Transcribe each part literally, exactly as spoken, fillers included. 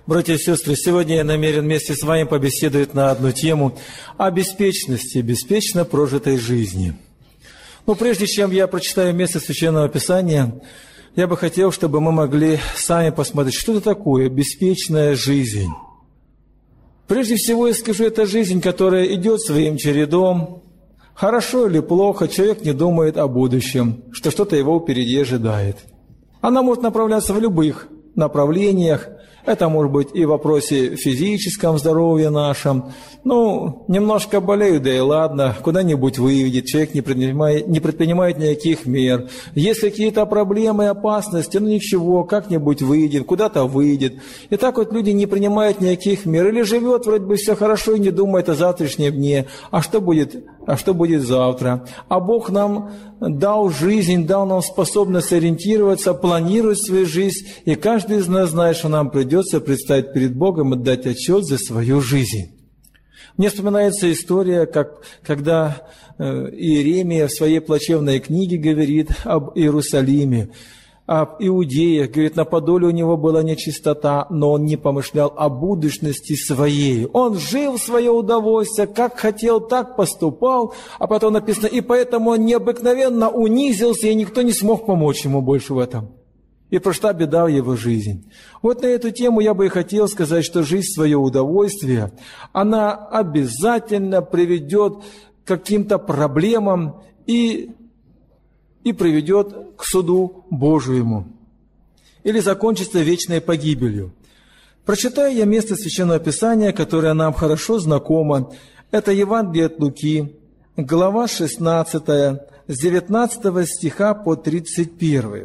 Братья и сестры, сегодня я намерен вместе с вами побеседовать на одну тему о беспечности, беспечно прожитой жизни. Но прежде чем я прочитаю место Священного Писания, я бы хотел, чтобы мы могли сами посмотреть, что это такое беспечная жизнь. Прежде всего я скажу, это жизнь, которая идет своим чередом. Хорошо или плохо, человек не думает о будущем, что что-то его впереди ожидает. Она может направляться в любых направлениях. Это может быть и в вопросе физическом здоровья нашем. Ну, немножко болею, да и ладно, куда-нибудь выведет, человек не предпринимает, не предпринимает никаких мер. Есть какие-то проблемы, опасности, ну ничего, как-нибудь выйдет, куда-то выйдет. И так вот люди не принимают никаких мер. Или живет вроде бы все хорошо и не думает о завтрашнем дне. А что будет, а что будет завтра? А Бог нам дал жизнь, дал нам способность ориентироваться, планировать свою жизнь. И каждый из нас знает, что нам придется предстать перед Богом и дать отчет за свою жизнь. Мне вспоминается история, как, когда э, Иеремия в своей плачевной книге говорит об Иерусалиме, об иудеях. Говорит, на подоле у него была нечистота, но он не помышлял о будущности своей. Он жил в свое удовольствие, как хотел, так поступал. А потом написано, и поэтому он необыкновенно унизился, и никто не смог помочь ему больше в этом. И прошла беда в его жизнь. Вот на эту тему я бы и хотел сказать, что жизнь в свое удовольствие, она обязательно приведет к каким-то проблемам и, и приведет к суду Божьему. Или закончится вечной погибелью. Прочитаю я место Священного Писания, которое нам хорошо знакомо. Это Евангелие от Луки, глава шестнадцатая, с девятнадцатого стиха по тридцать первый.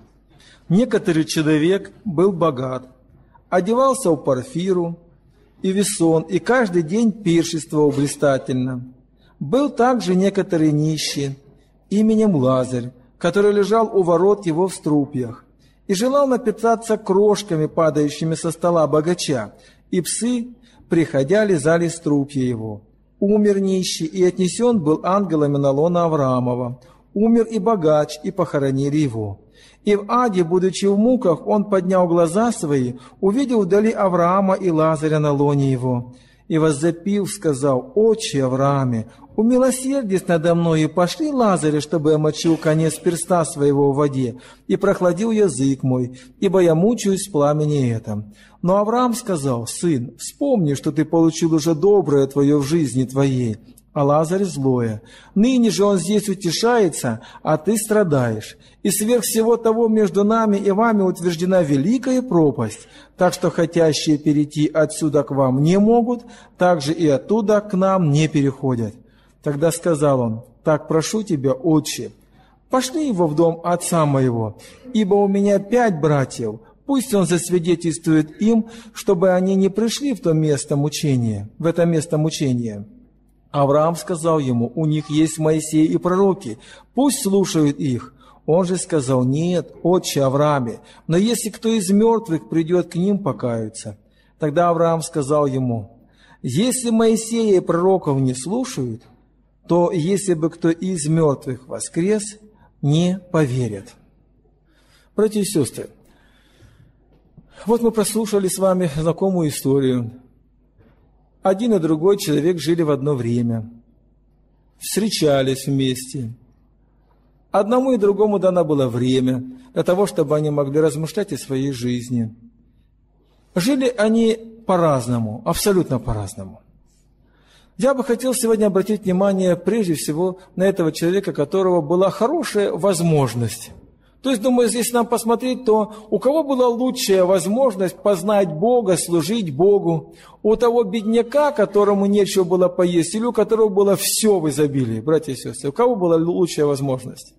Некоторый человек был богат, одевался в парфиру и весон, и каждый день пиршествовал блистательно. Был также некоторый нищий, именем Лазарь, который лежал у ворот его в струпьях, и желал напитаться крошками, падающими со стола богача, и псы, приходя, лизали струпья его. Умер нищий, и отнесен был ангелами на лоно Авраамова. Умер и богач, и похоронили его. И в аде, будучи в муках, он поднял глаза свои, увидел вдали Авраама и Лазаря на лоне его. И воззапив, сказал: «Отче Аврааме, умилосердись надо мной, и пошли Лазаря, чтобы омочил конец перста своего в воде, и прохладил язык мой, ибо я мучаюсь в пламени этом». Но Авраам сказал: «Сын, вспомни, что ты получил уже доброе твое в жизни твоей, а Лазарь злое. Ныне же он здесь утешается, а ты страдаешь. И сверх всего того между нами и вами утверждена великая пропасть, так что хотящие перейти отсюда к вам не могут, так же и оттуда к нам не переходят». Тогда сказал он: «Так прошу тебя, отче, пошли его в дом отца моего, ибо у меня пять братьев, пусть он засвидетельствует им, чтобы они не пришли в то место мучения, в это место мучения». Авраам сказал ему: «У них есть Моисей и пророки, пусть слушают их». Он же сказал: «Нет, отче Аврааме, но если кто из мертвых придет к ним, покаются». Тогда Авраам сказал ему: «Если Моисея и пророков не слушают, то если бы кто из мертвых воскрес, не поверят». Братья и сестры, вот мы прослушали с вами знакомую историю. Один и другой человек жили в одно время, встречались вместе. Одному и другому дано было время для того, чтобы они могли размышлять о своей жизни. Жили они по-разному, абсолютно по-разному. Я бы хотел сегодня обратить внимание прежде всего на этого человека, у которого была хорошая возможность. То есть, думаю, если нам посмотреть, то у кого была лучшая возможность познать Бога, служить Богу? У того бедняка, которому нечего было поесть, или у которого было все в изобилии, братья и сестры? У кого была лучшая возможность?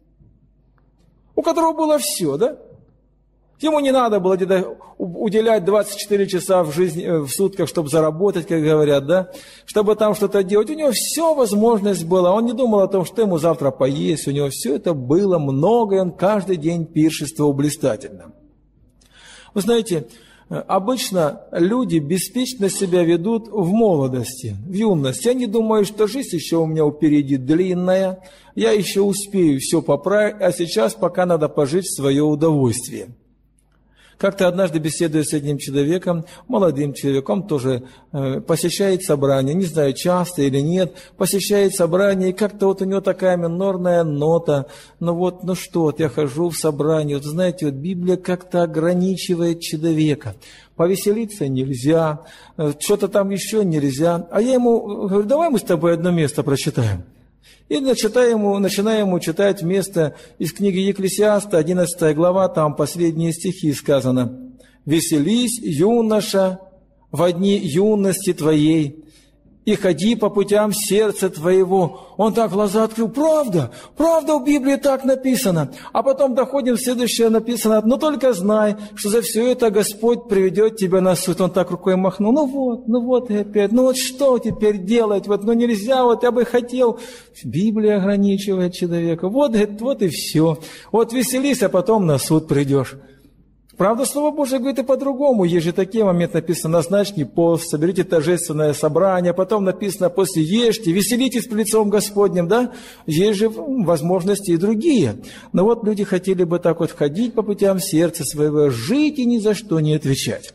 У которого было все, да? Ему не надо было где-то уделять двадцать четыре часа в, жизни, в сутках, чтобы заработать, как говорят, да? Чтобы там что-то делать. У него все возможность была. Он не думал о том, что ему завтра поесть. У него все это было много, и он каждый день пиршествовал блистательно. Вы знаете, обычно люди беспечно себя ведут в молодости, в юности. Они думают, что жизнь еще у меня впереди длинная, я еще успею все поправить, а сейчас пока надо пожить в свое удовольствие. Как-то однажды, беседуя с одним человеком, молодым человеком, тоже э, посещает собрание, не знаю, часто или нет, посещает собрание, и как-то вот у него такая минорная нота, ну вот, ну что, вот я хожу в собрание, вот знаете, вот Библия как-то ограничивает человека. Повеселиться нельзя, что-то там еще нельзя. А я ему говорю, давай мы с тобой одно место прочитаем. И начинаем ему, начинаем ему читать место из книги Екклесиаста, одиннадцатая глава, там последние стихи сказано. «Веселись, юноша, во дни юности твоей, и ходи по путям сердца твоего». Он так глаза открыл. Правда, правда в Библии так написано. А потом доходим, следующее написано. Но только знай, что за все это Господь приведет тебя на суд. Он так рукой махнул. Ну вот, ну вот и опять. Ну вот что теперь делать? Вот, ну нельзя, вот я бы хотел. Библия ограничивает человека. Вот, вот и все. Вот веселись, а потом на суд придешь. Правда, Слово Божие говорит и по-другому. Есть же такие моменты, написано, назначьте пост, соберите торжественное собрание, потом написано, после ешьте, веселитесь пред лицом Господним, да? Есть же возможности и другие. Но вот люди хотели бы так вот ходить по путям сердца своего, жить и ни за что не отвечать.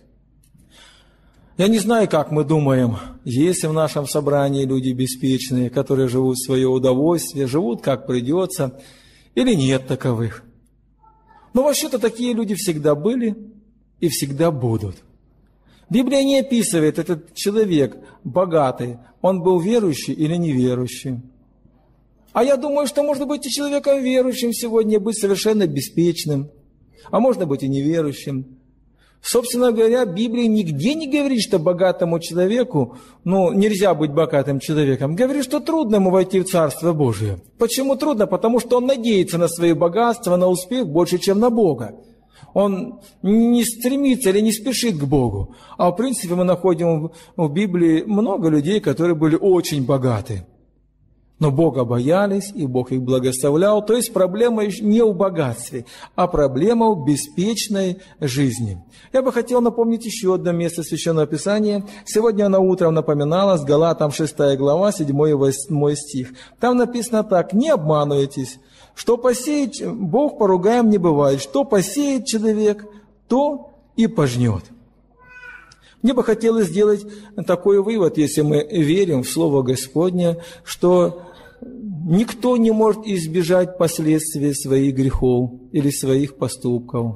Я не знаю, как мы думаем, есть ли в нашем собрании люди беспечные, которые живут в свое удовольствие, живут как придется, или нет таковых. Но вообще-то такие люди всегда были и всегда будут. Библия не описывает, этот человек богатый, он был верующий или неверующий. А я думаю, что можно быть и человеком верующим сегодня, быть совершенно беспечным, а можно быть и неверующим. Собственно говоря, Библия нигде не говорит, что богатому человеку, ну, нельзя быть богатым человеком. Говорит, что трудно ему войти в Царство Божие. Почему трудно? Потому что он надеется на свои богатства, на успех больше, чем на Бога. Он не стремится или не спешит к Богу. А в принципе мы находим в Библии много людей, которые были очень богаты. Но Бога боялись, и Бог их благословлял. То есть проблема не в богатстве, а проблема в беспечной жизни. Я бы хотел напомнить еще одно место Священного Писания. Сегодня оно утром напоминалось, Галатам шестая глава, седьмой и восьмой стих. Там написано так: «Не обманывайтесь, что посеет, Бог поругаем не бывает, что посеет человек, то и пожнет». Мне бы хотелось сделать такой вывод, если мы верим в Слово Господне, что никто не может избежать последствий своих грехов или своих поступков.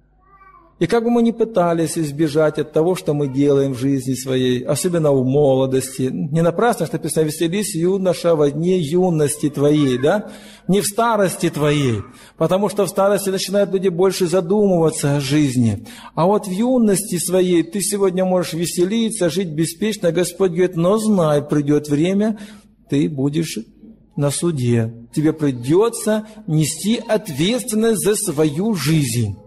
И как бы мы ни пытались избежать от того, что мы делаем в жизни своей, особенно в молодости, не напрасно, что написано: «Веселись, юноша, во дне юности твоей», да? Не в старости твоей, потому что в старости начинают люди больше задумываться о жизни. А вот в юности своей ты сегодня можешь веселиться, жить беспечно. Господь говорит: но знай, придет время, ты будешь на суде. Тебе придется нести ответственность за свою жизнь.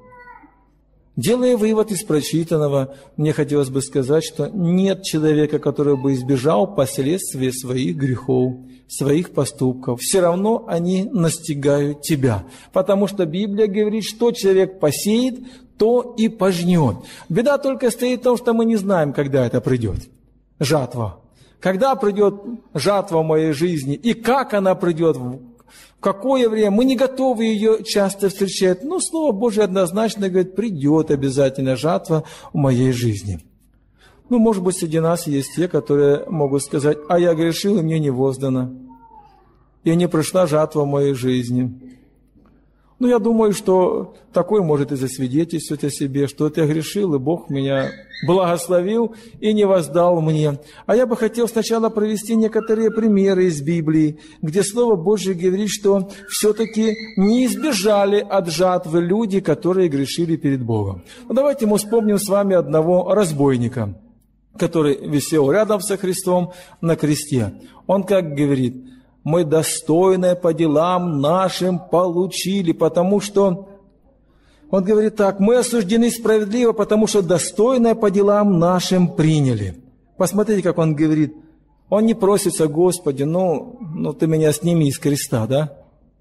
Делая вывод из прочитанного, мне хотелось бы сказать, что нет человека, который бы избежал последствий своих грехов, своих поступков. Все равно они настигают тебя. Потому что Библия говорит, что человек посеет, то и пожнет. Беда только стоит в том, что мы не знаем, когда это придет. Жатва. Когда придет жатва в моей жизни и как она придет, в какое время, мы не готовы ее часто встречать. Но Слово Божие однозначно говорит: придет обязательно жатва в моей жизни. Ну, может быть, среди нас есть те, которые могут сказать: а я грешил, и мне не воздано. И не пришла жатва в моей жизни. Ну, я думаю, что такой может и засвидетельствовать о себе, что это я грешил, и Бог меня благословил и не воздал мне. А я бы хотел сначала привести некоторые примеры из Библии, где Слово Божье говорит, что все-таки не избежали от жатвы люди, которые грешили перед Богом. Ну, давайте мы вспомним с вами одного разбойника, который висел рядом со Христом на кресте. Он как говорит: мы достойное по делам нашим получили, потому что, он говорит так: мы осуждены справедливо, потому что достойное по делам нашим приняли. Посмотрите, как он говорит. Он не просится: Господи, ну, ну ты меня сними из креста, да?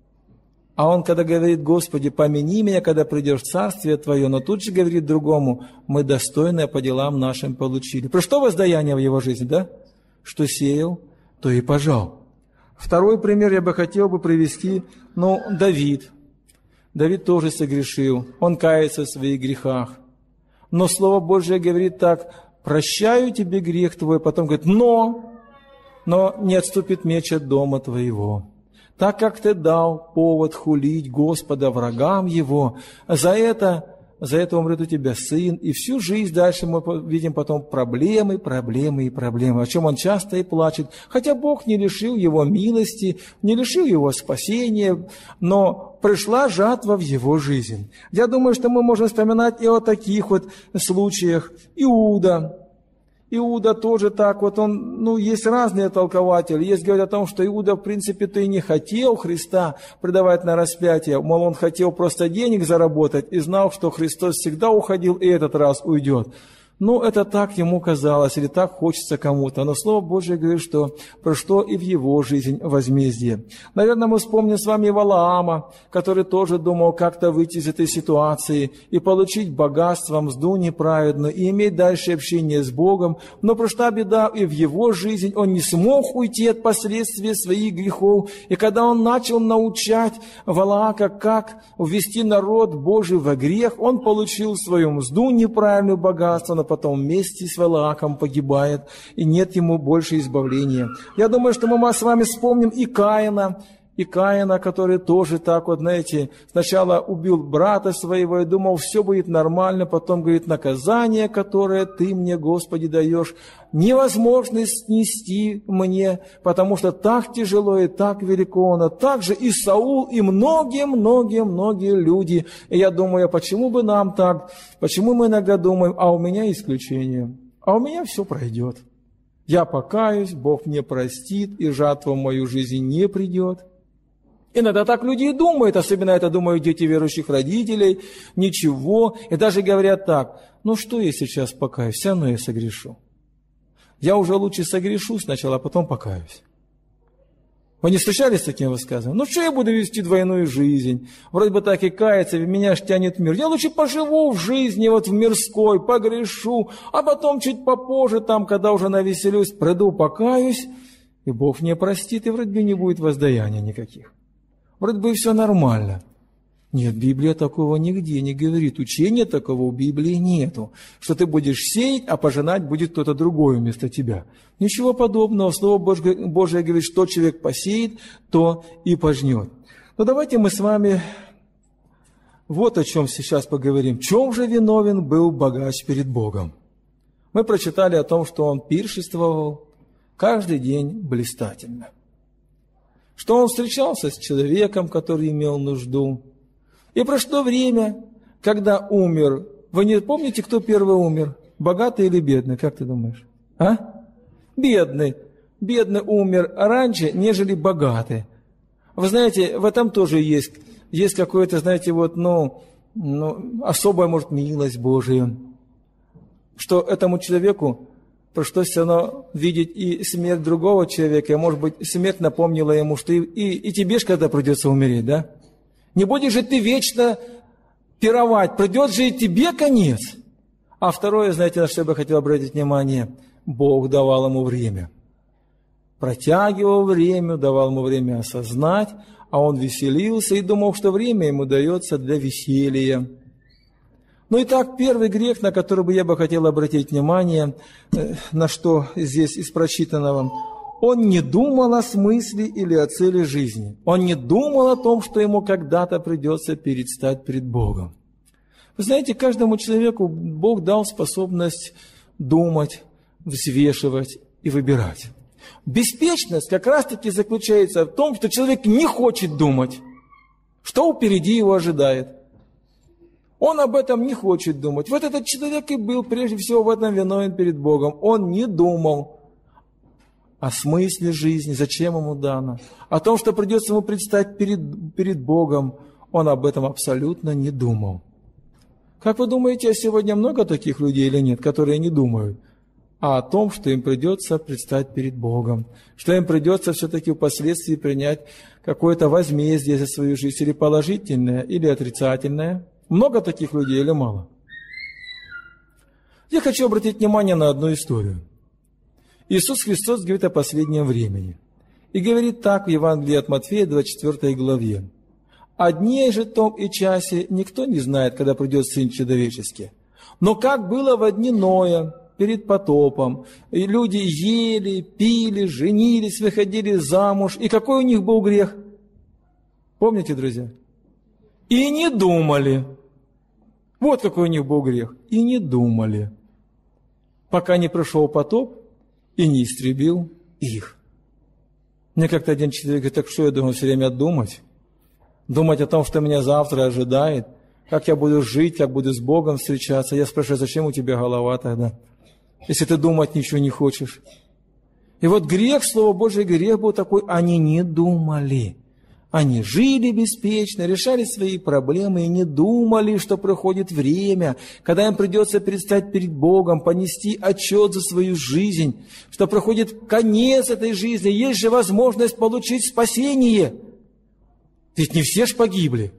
А он, когда говорит: Господи, помяни меня, когда придешь в Царствие Твое, но тут же говорит другому: мы достойное по делам нашим получили. Про что воздаяние в его жизни, да? Что сеял, то и пожал. Второй пример я бы хотел бы привести, ну, Давид. Давид тоже согрешил, он кается в своих грехах. Но Слово Божие говорит так: прощаю тебе грех твой, потом говорит, но, но не отступит меч от дома твоего. Так как ты дал повод хулить Господа врагам Его, за это, за это умрет у тебя сын. И всю жизнь дальше мы видим потом проблемы, проблемы и проблемы, о чем он часто и плачет. Хотя Бог не лишил его милости, не лишил его спасения, но пришла жатва в его жизнь. Я думаю, что мы можем вспоминать и о таких вот случаях. Иуда. Иуда тоже так вот, он, ну, есть разные толкователи. Есть говорят о том, что Иуда, в принципе-то и не хотел Христа предавать на распятие. Мол, он хотел просто денег заработать и знал, что Христос всегда уходил и этот раз уйдет. Ну, это так ему казалось, или так хочется кому-то. Но Слово Божие говорит, что прошло и в его жизнь возмездие. Наверное, мы вспомним с вами Валаама, который тоже думал как-то выйти из этой ситуации и получить богатство, мзду неправедную, и иметь дальше общение с Богом. Но пришла беда и в его жизнь. Он не смог уйти от последствий своих грехов. И когда он начал научать Валаака, как ввести народ Божий во грех, он получил свою мзду неправедную, богатство, но потом вместе с Валааком погибает, и нет ему больше избавления. Я думаю, что мы с вами вспомним и Каина, и Каина, который тоже так вот, знаете, сначала убил брата своего и думал, все будет нормально, потом, говорит, наказание, которое ты мне, Господи, даешь, невозможно снести мне, потому что так тяжело и так велико оно. Так же и Саул, и многие-многие-многие люди. И я думаю, почему бы нам так? Почему мы иногда думаем, а у меня исключение, а у меня все пройдет. Я покаюсь, Бог мне простит, и жатва в мою жизнь не придет. Иногда так люди и думают, особенно это думают дети верующих родителей, ничего. И даже говорят так, ну что я сейчас покаюсь, все равно я согрешу. Я уже лучше согрешу сначала, а потом покаюсь. Вы не встречались с таким высказыванием? Ну что я буду вести двойную жизнь? Вроде бы так и каяться, меня ж тянет мир. Я лучше поживу в жизни, вот в мирской, погрешу, а потом чуть попозже, там, когда уже навеселюсь, приду, покаюсь, и Бог мне простит, и вроде бы не будет воздаяния никаких. Вроде бы и все нормально. Нет, Библия такого нигде не говорит. Учения такого в Библии нету. Что ты будешь сеять, а пожинать будет кто-то другой вместо тебя. Ничего подобного. Слово Божье, Божие говорит, что человек посеет, то и пожнет. Но давайте мы с вами вот о чем сейчас поговорим. В чем же виновен был богач перед Богом? Мы прочитали о том, что он пиршествовал каждый день блистательно. Что он встречался с человеком, который имел нужду. И прошло время, когда умер. Вы не помните, кто первый умер? Богатый или бедный? Как ты думаешь? А? Бедный. Бедный умер раньше, нежели богатый. Вы знаете, в этом тоже есть, есть какое-то, знаете, вот, ну, ну, особая, может, милость Божия. Что этому человеку пришлось все равно видеть и смерть другого человека, и, может быть, смерть напомнила ему, что и, и, и тебе же когда придется умереть, да? Не будешь же ты вечно пировать, придет же и тебе конец. А второе, знаете, на что я бы хотел обратить внимание, Бог давал ему время. Протягивал время, давал ему время осознать, а он веселился и думал, что время ему дается для веселья. Ну и так, первый грех, на который бы я бы хотел обратить внимание, на что здесь из прочитанного, он не думал о смысле или о цели жизни. Он не думал о том, что ему когда-то придется предстать перед Богом. Вы знаете, каждому человеку Бог дал способность думать, взвешивать и выбирать. Беспечность как раз-таки заключается в том, что человек не хочет думать, что впереди его ожидает. Он об этом не хочет думать. Вот этот человек и был прежде всего в этом виновен перед Богом. Он не думал о смысле жизни, зачем ему дано, о том, что придется ему предстать перед, перед Богом. Он об этом абсолютно не думал. Как вы думаете, сегодня много таких людей или нет, которые не думают а о том, что им придется предстать перед Богом, что им придется все-таки впоследствии принять какое-то возмездие за свою жизнь, или положительное, или отрицательное? Много таких людей или мало? Я хочу обратить внимание на одну историю. Иисус Христос говорит о последнем времени. И говорит так в Евангелии от Матфея, двадцать четвёртой главе. «О дне же том и часе никто не знает, когда придет Сын Человеческий. Но как было во дни Ноя, перед потопом, и люди ели, пили, женились, выходили замуж. И какой у них был грех? Помните, друзья? И не думали. Вот какой у них был грех. И не думали. Пока не пришел потоп и не истребил их. Мне как-то один человек говорит: так что я думаю все время думать? Думать о том, что меня завтра ожидает, как я буду жить, как буду с Богом встречаться. Я спрашиваю: зачем у тебя голова тогда, если ты думать ничего не хочешь? И вот грех, Слово Божие, грех был такой: они не думали. Они жили беспечно, решали свои проблемы и не думали, что проходит время, когда им придется предстать перед Богом, понести отчет за свою жизнь, что проходит конец этой жизни, есть же возможность получить спасение. Ведь не все ж погибли.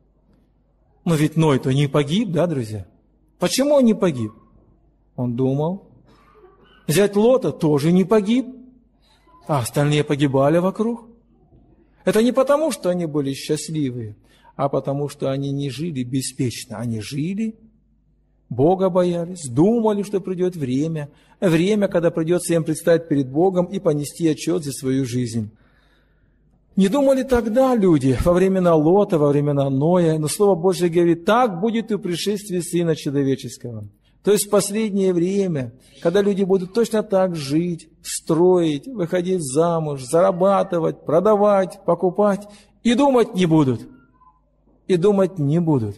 Но ведь Ной-то не погиб, да, друзья? Почему он не погиб? Он думал. Зять Лота тоже не погиб, а остальные погибали вокруг. Это не потому, что они были счастливые, а потому, что они не жили беспечно. Они жили, Бога боялись, думали, что придет время, время, когда придется им предстать перед Богом и понести отчет за свою жизнь. Не думали тогда люди, во времена Лота, во времена Ноя, но Слово Божие говорит: так будет и в пришествии Сына Человеческого. То есть в последнее время, когда люди будут точно так жить, строить, выходить замуж, зарабатывать, продавать, покупать, и думать не будут. И думать не будут.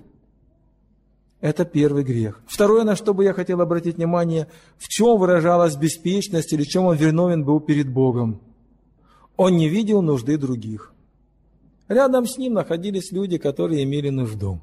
Это первый грех. Второе, на что бы я хотел обратить внимание, в чем выражалась беспечность или в чем он виновен был перед Богом. Он не видел нужды других. Рядом с ним находились люди, которые имели нужду.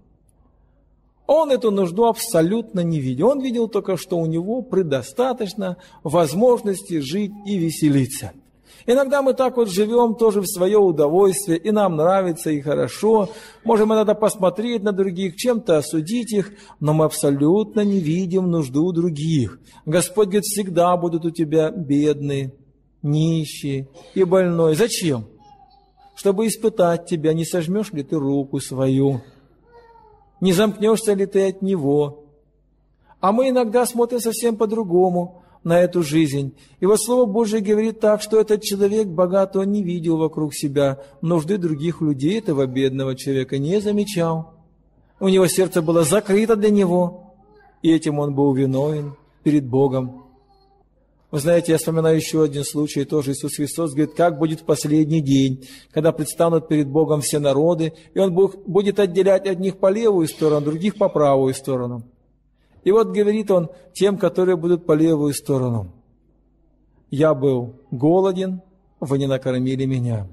Он эту нужду абсолютно не видел. Он видел только, что у него предостаточно возможности жить и веселиться. Иногда мы так вот живем тоже в свое удовольствие, и нам нравится, и хорошо. Можем иногда посмотреть на других, чем-то осудить их, но мы абсолютно не видим нужду других. Господь говорит: всегда будут у тебя бедные, нищие и больной. Зачем? Чтобы испытать тебя, не сожмешь ли ты руку свою, не замкнешься ли ты от Него. А мы иногда смотрим совсем по-другому на эту жизнь. И вот Слово Божие говорит так, что этот человек богатый, он не видел вокруг себя нужды других людей, этого бедного человека не замечал. У него сердце было закрыто для него, и этим он был виновен перед Богом. Вы знаете, я вспоминаю еще один случай, тоже Иисус Христос говорит: как будет в последний день, когда предстанут перед Богом все народы, и Он будет отделять одних по левую сторону, других по правую сторону. И вот говорит Он тем, которые будут по левую сторону: «Я был голоден, вы не накормили меня.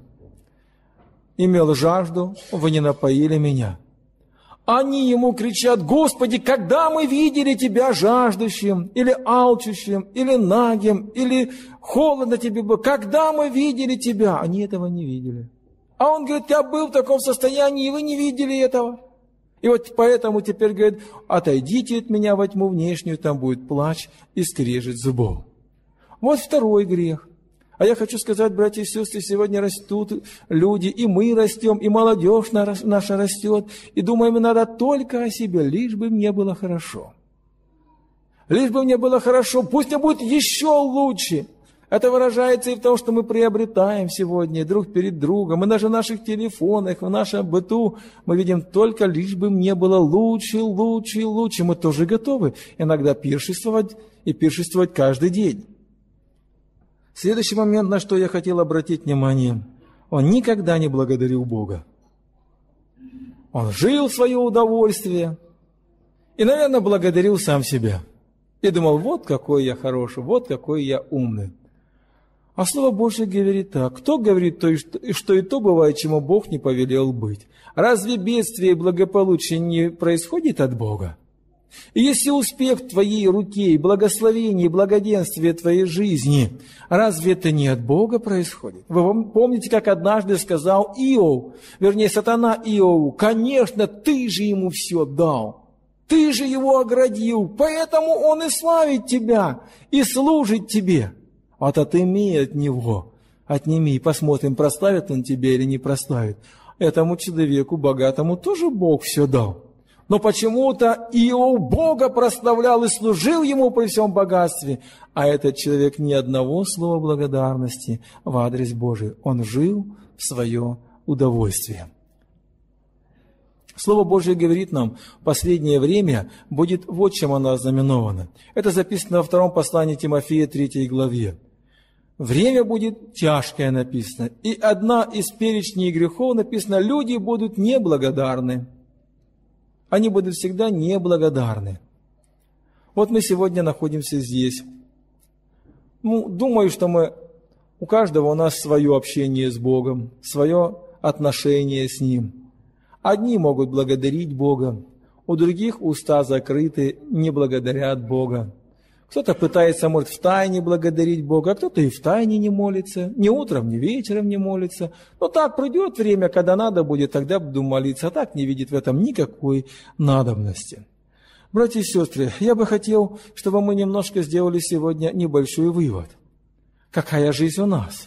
Имел жажду, вы не напоили меня». Они ему кричат: «Господи, когда мы видели Тебя жаждущим, или алчущим, или нагим, или холодно Тебе было? Когда мы видели Тебя?» Они этого не видели. А он говорит: «Я был в таком состоянии, и вы не видели этого». И вот поэтому теперь говорит: «Отойдите от меня во тьму внешнюю, там будет плач и скрежет зубов». Вот второй грех. А я хочу сказать, братья и сестры, сегодня растут люди, и мы растем, и молодежь наша растет, и думаем, надо только о себе, лишь бы мне было хорошо. Лишь бы мне было хорошо, пусть мне будет еще лучше. Это выражается и в том, что мы приобретаем сегодня друг перед другом, и даже в наших телефонах, в нашем быту мы видим только лишь бы мне было лучше, лучше, лучше. Мы тоже готовы иногда пиршествовать и пиршествовать каждый день. Следующий момент, на что я хотел обратить внимание: он никогда не благодарил Бога. Он жил в свое удовольствие и, наверное, благодарил сам себя. И думал: вот какой я хороший, вот какой я умный. А Слово Божие говорит так: кто говорит, то, что и то бывает, чему Бог не повелел быть? Разве бедствие и благополучие не происходит от Бога? И если успех в твоей руке, и благословение, и благоденствие твоей жизни, разве это не от Бога происходит? Вы помните, как однажды сказал Иов, вернее, сатана Иову: конечно, ты же ему все дал, ты же его оградил, поэтому он и славит тебя, и служит тебе. Вот отыми от него, отними, и посмотрим, прославит он тебя или не прославит. Этому человеку богатому тоже Бог все дал. Но почему-то Иов Бога прославлял и служил Ему при всем богатстве, а этот человек ни одного слова благодарности в адрес Божий. Он жил в свое удовольствие. Слово Божие говорит нам, в последнее время будет вот чем оно ознаменовано. Это записано во втором послании Тимофея, третьей главе. Время будет тяжкое, написано. И одна из перечней грехов написано, люди будут неблагодарны. Они будут всегда неблагодарны. Вот мы сегодня находимся здесь. Ну, думаю, что мы, у каждого у нас свое общение с Богом, свое отношение с Ним. Одни могут благодарить Бога, у других уста закрыты, не благодарят Бога. Кто-то пытается, может, втайне благодарить Бога, а кто-то и втайне не молится, ни утром, ни вечером не молится. Но так придет время, когда надо будет, тогда буду молиться, а так не видит в этом никакой надобности. Братья и сестры, я бы хотел, чтобы мы немножко сделали сегодня небольшой вывод. Какая жизнь у нас?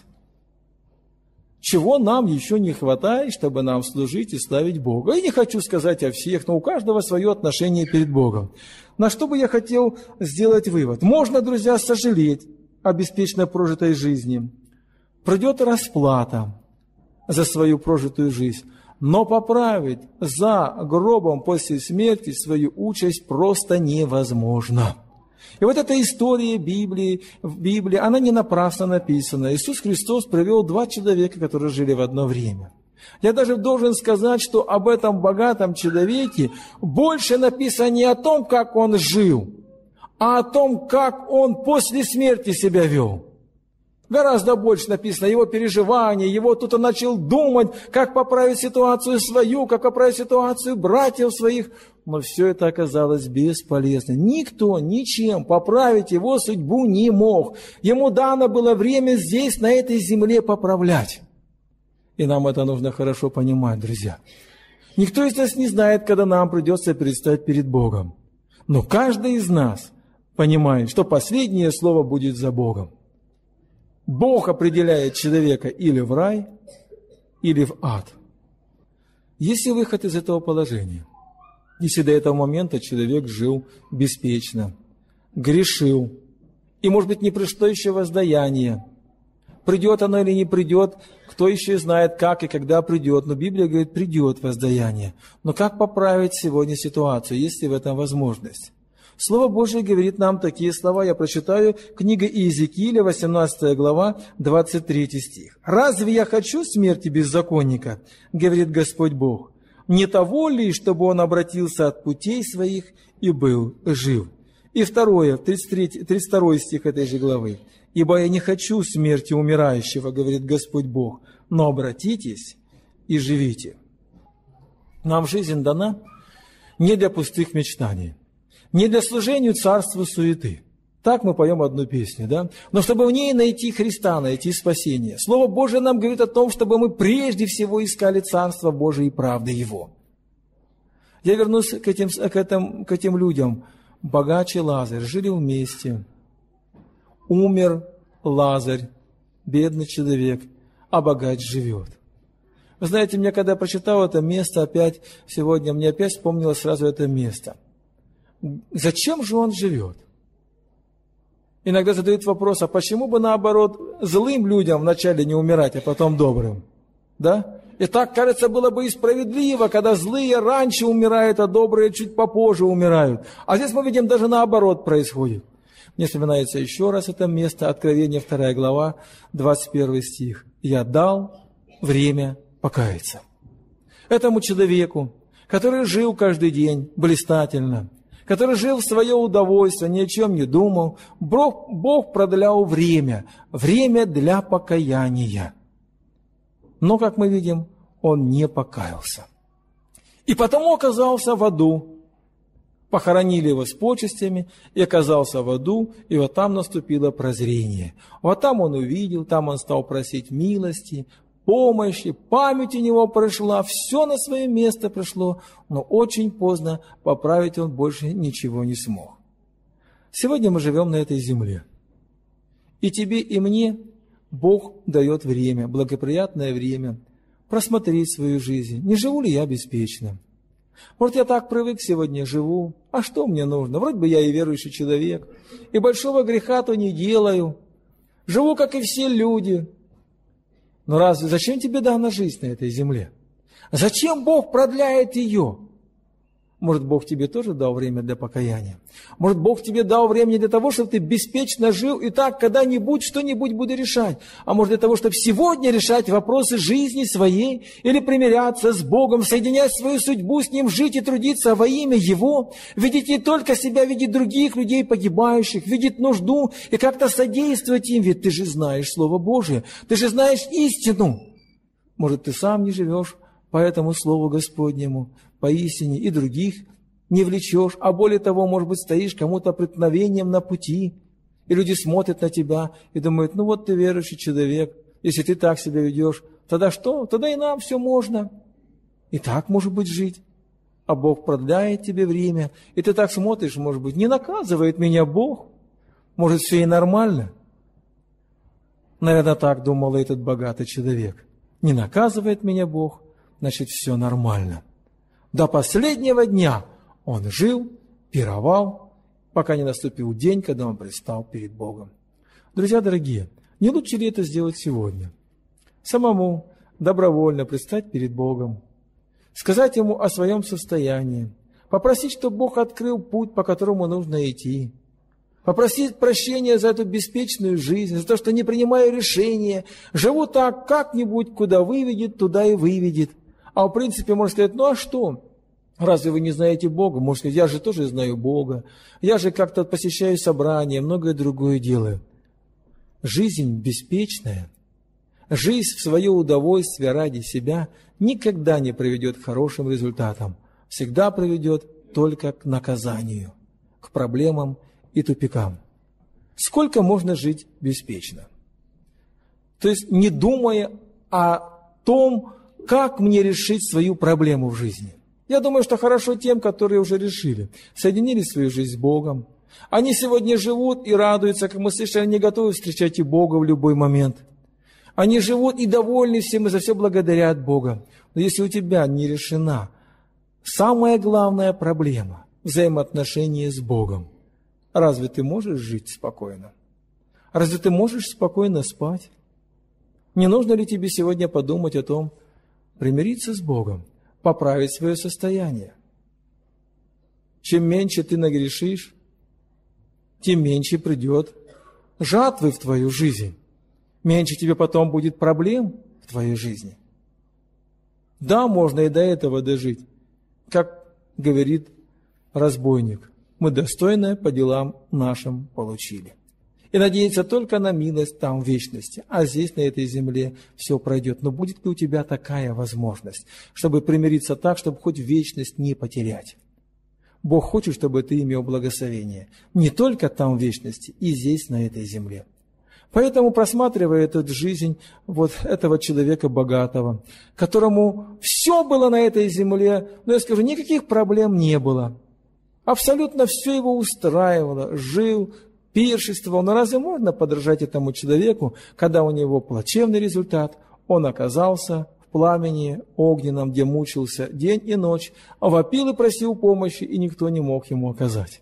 Чего нам еще не хватает, чтобы нам служить и славить Бога? Я не хочу сказать о всех, но у каждого свое отношение перед Богом. На что бы я хотел сделать вывод? Можно, друзья, сожалеть о беспечно прожитой жизни. Придет расплата за свою прожитую жизнь. Но поправить за гробом после смерти свою участь просто невозможно. И вот эта история Библии, в Библии, она не напрасно написана. Иисус Христос привел два человека, которые жили в одно время. Я даже должен сказать, что об этом богатом человеке больше написано не о том, как он жил, а о том, как он после смерти себя вел. Гораздо больше написано его переживания, его тут он начал думать, как поправить ситуацию свою, как поправить ситуацию братьев своих. Но все это оказалось бесполезно. Никто ничем поправить его судьбу не мог. Ему дано было время здесь, на этой земле, поправлять. И нам это нужно хорошо понимать, друзья. Никто из нас не знает, когда нам придется предстать перед Богом. Но каждый из нас понимает, что последнее слово будет за Богом. Бог определяет человека или в рай, или в ад. Есть ли выход из этого положения? Если до этого момента человек жил беспечно, грешил, и, может быть, не пришло еще воздаяние. Придет оно или не придет, кто еще знает, как и когда придет. Но Библия говорит, придет воздаяние. Но как поправить сегодня ситуацию, есть ли в этом возможность? Слово Божие говорит нам такие слова. Я прочитаю книга Иезекииля, восемнадцатая глава, двадцать третий стих. «Разве я хочу смерти беззаконника, говорит Господь Бог, не того ли, чтобы он обратился от путей своих и был жив?» И второе, тридцать третий, тридцать второй стих этой же главы. «Ибо я не хочу смерти умирающего, говорит Господь Бог, но обратитесь и живите». Нам жизнь дана не для пустых мечтаний, не для служения царству суеты. Так мы поем одну песню, да? Но чтобы в ней найти Христа, найти спасение. Слово Божие нам говорит о том, чтобы мы прежде всего искали Царство Божие и правды Его. Я вернусь к этим, к этим, к этим людям. Богач и Лазарь жили вместе. Умер Лазарь, бедный человек, а богач живет. Вы знаете, мне когда я прочитал это место, опять сегодня, мне опять вспомнилось сразу это место. Зачем же он живет? Иногда задают вопрос, а почему бы наоборот злым людям вначале не умирать, а потом добрым? Да? И так, кажется, было бы и справедливо, когда злые раньше умирают, а добрые чуть попозже умирают. А здесь мы видим, даже наоборот происходит. Мне вспоминается еще раз это место, Откровение, вторая глава, двадцать первый стих. «Я дал время покаяться». Этому человеку, который жил каждый день блистательно, который жил в свое удовольствие, ни о чем не думал, Бог, Бог продлял время, время для покаяния. Но, как мы видим, он не покаялся. И потому оказался в аду. Похоронили его с почестями, и оказался в аду, и вот там наступило прозрение. Вот там он увидел, там он стал просить милости, помощи, память у него прошла, все на свое место пришло, но очень поздно поправить он больше ничего не смог. Сегодня мы живем на этой земле. И тебе, и мне Бог дает время, благоприятное время, просмотреть свою жизнь. Не живу ли я беспечно? Может, я так привык сегодня, живу. А что мне нужно? Вроде бы я и верующий человек. И большого греха-то не делаю. Живу, как и все люди. Но разве зачем тебе дана жизнь на этой земле? Зачем Бог продляет ее? Может, Бог тебе тоже дал время для покаяния? Может, Бог тебе дал время для того, чтобы ты беспечно жил и так когда-нибудь что-нибудь буду решать? А может, для того, чтобы сегодня решать вопросы жизни своей или примиряться с Богом, соединять свою судьбу с Ним, жить и трудиться во имя Его, видеть не только себя, видеть других людей погибающих, видеть нужду и как-то содействовать им, ведь ты же знаешь Слово Божие, ты же знаешь истину. Может, ты сам не живешь по этому Слову Господнему, поистине, и других не влечешь, а более того, может быть, стоишь кому-то преткновением на пути, и люди смотрят на тебя и думают, ну вот ты верующий человек, если ты так себя ведешь, тогда что? Тогда и нам все можно. И так, может быть, жить. А Бог продляет тебе время, и ты так смотришь, может быть, не наказывает меня Бог, может, все и нормально. Наверное, так думал и этот богатый человек. Не наказывает меня Бог, значит, все нормально. До последнего дня он жил, пировал, пока не наступил день, когда он предстал перед Богом. Друзья дорогие, не лучше ли это сделать сегодня? Самому добровольно предстать перед Богом, сказать Ему о своем состоянии, попросить, чтобы Бог открыл путь, по которому нужно идти, попросить прощения за эту беспечную жизнь, за то, что не принимаю решения, живу так, как-нибудь, куда выведет, туда и выведет. А в принципе, можно сказать, ну а что? Разве вы не знаете Бога? Можно сказать, я же тоже знаю Бога. Я же как-то посещаю собрания, многое другое делаю. Жизнь беспечная, жизнь в свое удовольствие ради себя никогда не приведет к хорошим результатам. Всегда приведет только к наказанию, к проблемам и тупикам. Сколько можно жить беспечно? То есть не думая о том, как мне решить свою проблему в жизни. Я думаю, что хорошо тем, которые уже решили, соединили свою жизнь с Богом. Они сегодня живут и радуются, как мы слышали, они готовы встречать и Бога в любой момент. Они живут и довольны всем, и за все благодарят Бога. Но если у тебя не решена самая главная проблема – взаимоотношения с Богом, разве ты можешь жить спокойно? Разве ты можешь спокойно спать? Не нужно ли тебе сегодня подумать о том, примириться с Богом, поправить свое состояние? Чем меньше ты нагрешишь, тем меньше придет жатвы в твою жизнь. Меньше тебе потом будет проблем в твоей жизни. Да, можно и до этого дожить. Как говорит разбойник, мы достойное по делам нашим получили. И надеяться только на милость там в вечности. А здесь, на этой земле, все пройдет. Но будет ли у тебя такая возможность, чтобы примириться так, чтобы хоть вечность не потерять? Бог хочет, чтобы ты имел благословение. Не только там в вечности, и здесь, на этой земле. Поэтому, просматривая эту жизнь вот этого человека богатого, которому все было на этой земле, но я скажу, никаких проблем не было. Абсолютно все его устраивало. Жил, пиршествовал. Но разве можно подражать этому человеку, когда у него плачевный результат? Он оказался в пламени огненном, где мучился день и ночь, а вопил и просил помощи, и никто не мог ему оказать.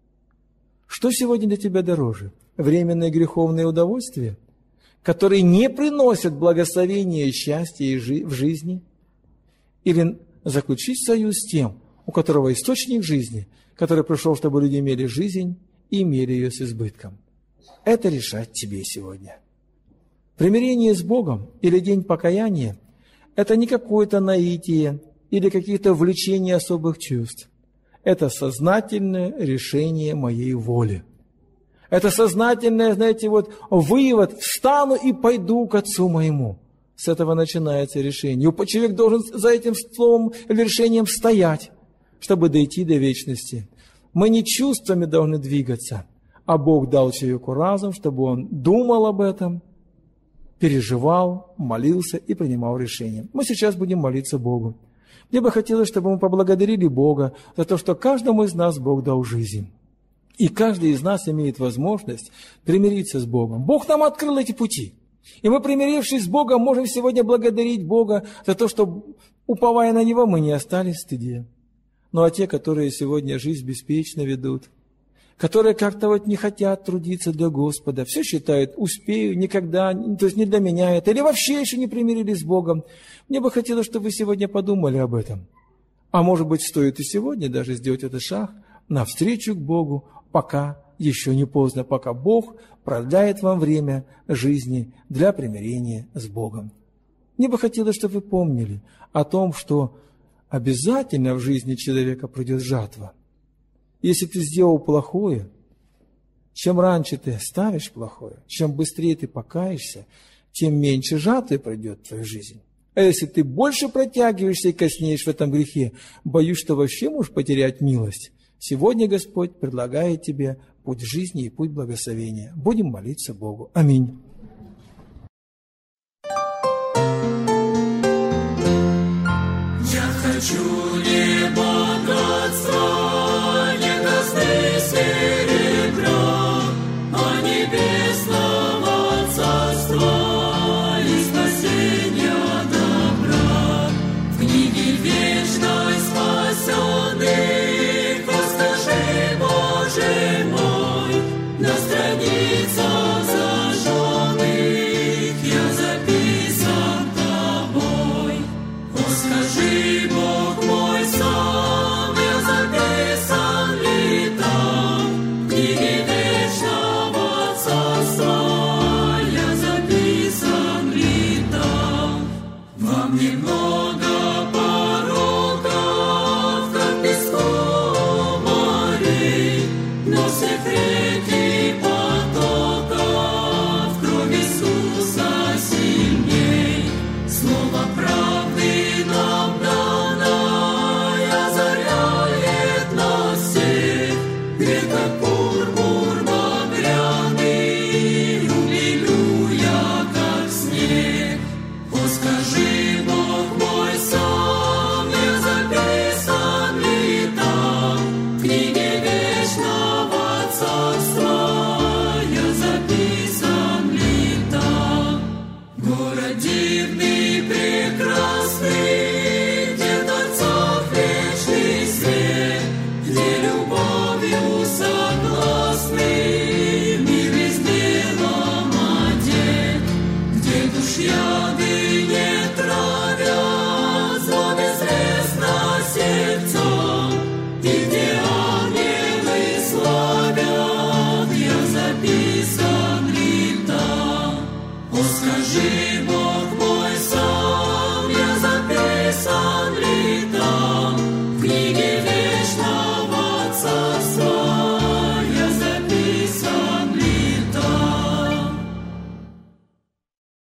Что сегодня для тебя дороже? Временные греховные удовольствия, которые не приносят благословения и счастья в жизни? Или заключить союз с тем, у которого источник жизни, который пришел, чтобы люди имели жизнь и имели ее с избытком? Это решать тебе сегодня. Примирение с Богом или день покаяния – это не какое-то наитие или какие-то влечения особых чувств. Это сознательное решение моей воли. Это сознательное, знаете, вот вывод, встану и пойду к Отцу моему. С этого начинается решение. Человек должен за этим словом или решением стоять, чтобы дойти до вечности. Мы не чувствами должны двигаться, а Бог дал человеку разум, чтобы он думал об этом, переживал, молился и принимал решения. Мы сейчас будем молиться Богу. Мне бы хотелось, чтобы мы поблагодарили Бога за то, что каждому из нас Бог дал жизнь. И каждый из нас имеет возможность примириться с Богом. Бог нам открыл эти пути. И мы, примирившись с Богом, можем сегодня благодарить Бога за то, что, уповая на Него, мы не остались в стыде. Ну а те, которые сегодня жизнь беспечно ведут, которые как-то вот не хотят трудиться для Господа, все считают, успею, никогда, то есть не для меня это, или вообще еще не примирились с Богом. Мне бы хотелось, чтобы вы сегодня подумали об этом. А может быть, стоит и сегодня даже сделать этот шаг навстречу к Богу, пока еще не поздно, пока Бог продляет вам время жизни для примирения с Богом. Мне бы хотелось, чтобы вы помнили о том, что обязательно в жизни человека придет жатва. Если ты сделал плохое, чем раньше ты оставишь плохое, чем быстрее ты покаешься, тем меньше жатвы придет в твою жизнь. А если ты больше протягиваешься и коснеешь в этом грехе, боюсь, что вообще можешь потерять милость. Сегодня Господь предлагает тебе путь жизни и путь благословения. Будем молиться Богу. Аминь.